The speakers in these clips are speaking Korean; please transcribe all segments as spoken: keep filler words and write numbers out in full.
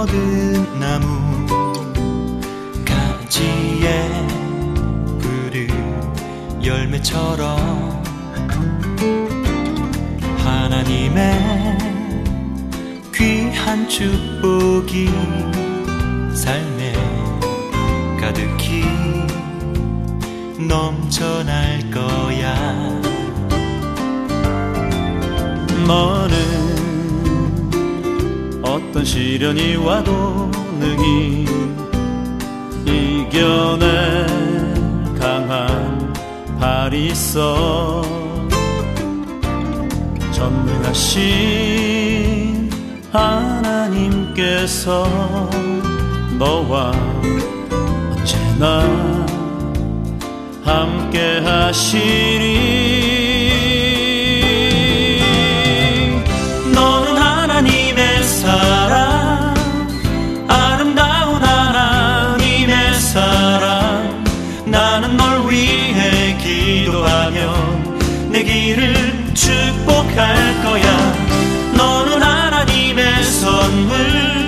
뻗은 나무 가지에 푸른 열매처럼 하나님의 귀한 축복이 삶에 가득히 넘쳐날 거야. 너는 어떤 시련이 와도 능히 이겨낼 강한 발이 있어. 전능하신 하나님께서 너와 언제나 함께 하시리. 너는 하나님의 사랑, 아름다운 하나님의 사랑. 나는 널 위해 기도하며 내 길을 축복할 거야. 너는 하나님의 선물,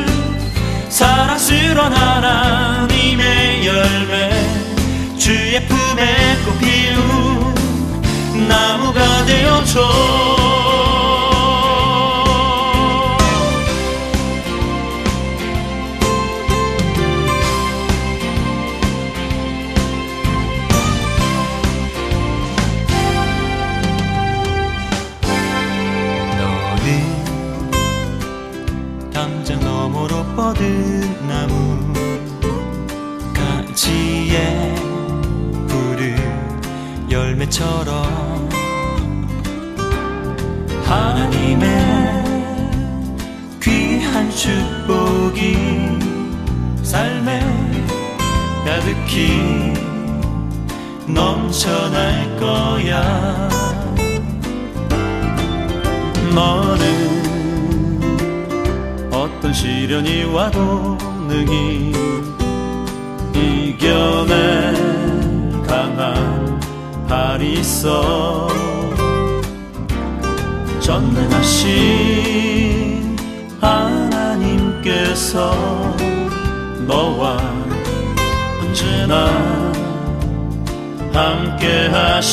사랑스러운 하나님의 열매. 주의 품에 꽃 피운 나무가 되어줘. 담장 너머로 뻗은 나무 가지에 푸른 열매처럼 하나님의 귀한 축복이 삶에 가득히 넘쳐날 거야. 너는 어떤 시련이 와도 능히 이겨낼 강한 발이 있어. 전능하신 하나님께서 너와 언제나 함께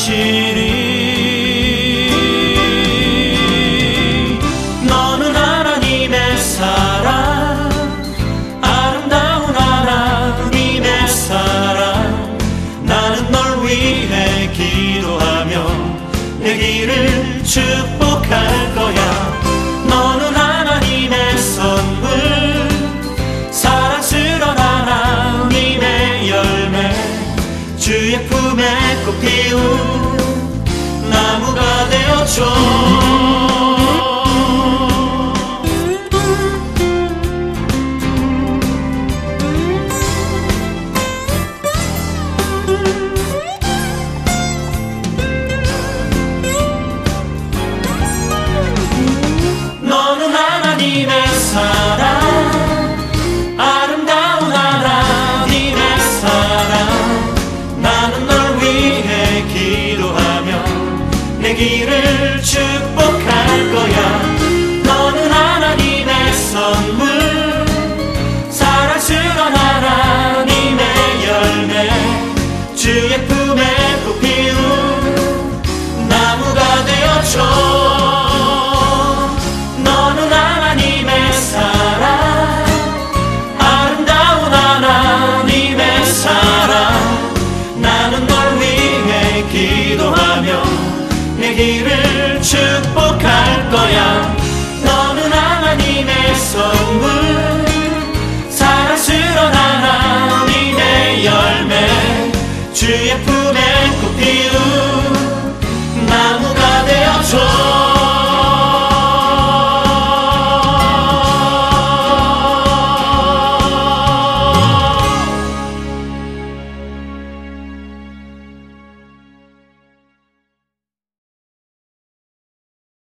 하시리. 너는 하나님의 사랑, 아름다운 하나님의 사랑. 나는 널 위해 기도하며 내 길을 축복할 거야. 너는 하나님의 선물, 사랑스러운 하나님의 열매. 주의 품에 꽃 피운 나무가 되어줘. 사랑, 아름다운 하나님의 사랑. 나는 널 위해 기도하며 내 길을 축복할 거야. 너는 하나님의 선물, 사랑스러운 하나님의 열매. 주의 품에 꽃 피운 나무가 되어줘. 기도하며 내 길을 축복할 거야. 너는 하나님의 선물, 사랑스러운 하나님의 열매. 주의